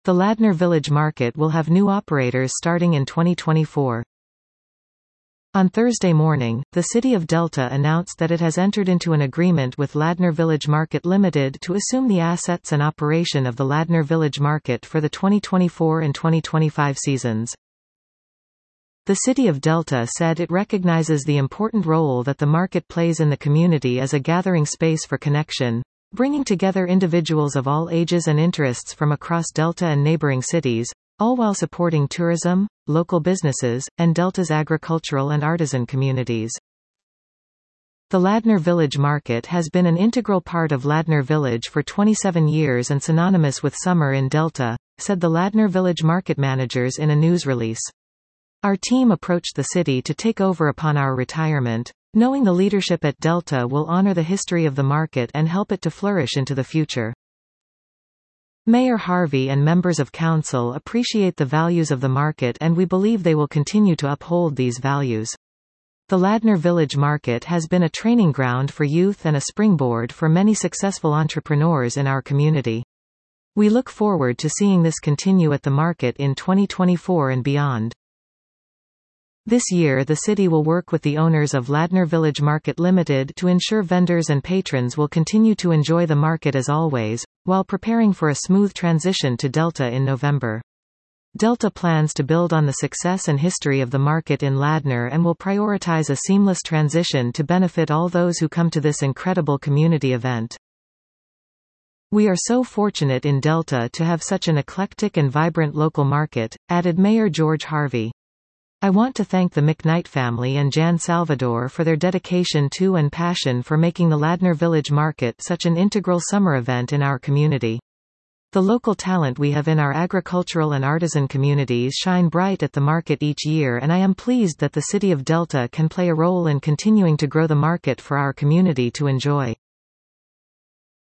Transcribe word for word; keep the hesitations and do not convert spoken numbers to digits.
The Ladner Village Market will have new operators starting in twenty twenty-four. On Thursday morning, the City of Delta announced that it has entered into an agreement with Ladner Village Market Limited to assume the assets and operation of the Ladner Village Market for the twenty twenty-four and twenty twenty-five seasons. The City of Delta said it recognizes the important role that the market plays in the community as a gathering space for connection, bringing together individuals of all ages and interests from across Delta and neighboring cities, all while supporting tourism, local businesses, and Delta's agricultural and artisan communities. The Ladner Village Market has been an integral part of Ladner Village for twenty-seven years and synonymous with summer in Delta, said the Ladner Village Market managers in a news release. Our team approached the city to take over upon our retirement, knowing the leadership at Delta will honor the history of the market and help it to flourish into the future. Mayor Harvey and members of council appreciate the values of the market and we believe they will continue to uphold these values. The Ladner Village Market has been a training ground for youth and a springboard for many successful entrepreneurs in our community. We look forward to seeing this continue at the market in twenty twenty-four and beyond. This year the city will work with the owners of Ladner Village Market Limited to ensure vendors and patrons will continue to enjoy the market as always, while preparing for a smooth transition to Delta in November. Delta plans to build on the success and history of the market in Ladner and will prioritize a seamless transition to benefit all those who come to this incredible community event. We are so fortunate in Delta to have such an eclectic and vibrant local market, added Mayor George Harvey. I want to thank the McKnight family and Jan Salvador for their dedication to and passion for making the Ladner Village Market such an integral summer event in our community. The local talent we have in our agricultural and artisan communities shine bright at the market each year, and I am pleased that the City of Delta can play a role in continuing to grow the market for our community to enjoy.